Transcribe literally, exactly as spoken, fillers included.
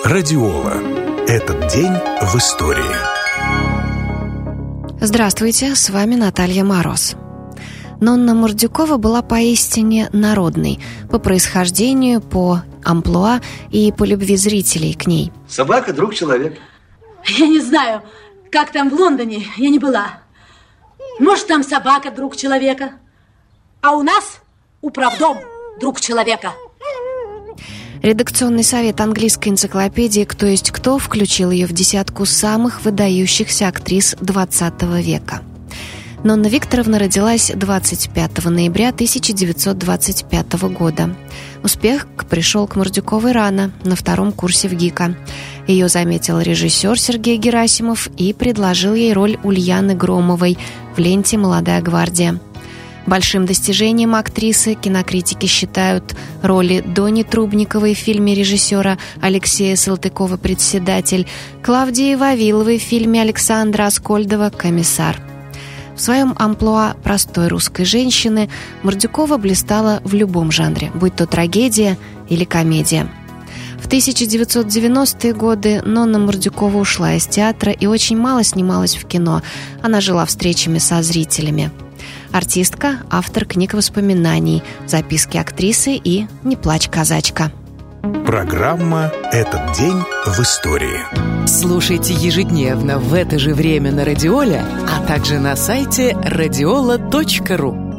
Радиола. Этот день в истории. Здравствуйте, с вами Наталья Мороз. Нонна Мордюкова была поистине народной по происхождению, по амплуа и по любви зрителей к ней. Собака – друг человека. Я не знаю, как там в Лондоне, я не была. Может, там собака – друг человека, а у нас управдом – друг человека. Редакционный совет английской энциклопедии «Кто есть кто» включил ее в десятку самых выдающихся актрис двадцатого века. Нонна Викторовна родилась двадцать пятого ноября тысяча девятьсот двадцать пятого года. Успех пришел к Мордюковой рано, на втором курсе в ГИКа. Ее заметил режиссер Сергей Герасимов и предложил ей роль Ульяны Громовой в ленте «Молодая гвардия». Большим достижением актрисы кинокритики считают роли Дони Трубниковой в фильме режиссера Алексея Салтыкова «Председатель», Клавдии Вавиловой в фильме Александра Аскольдова «Комиссар». В своем амплуа простой русской женщины Мордюкова блистала в любом жанре, будь то трагедия или комедия. В тысяча девятьсот девяностые годы Нонна Мордюкова ушла из театра и очень мало снималась в кино. Она жила встречами со зрителями. Артистка, автор книг воспоминаний, записки актрисы и «Не плачь, казачка». Программа «Этот день в истории». Слушайте ежедневно в это же время на Радиоле, а также на сайте радиола точка ру.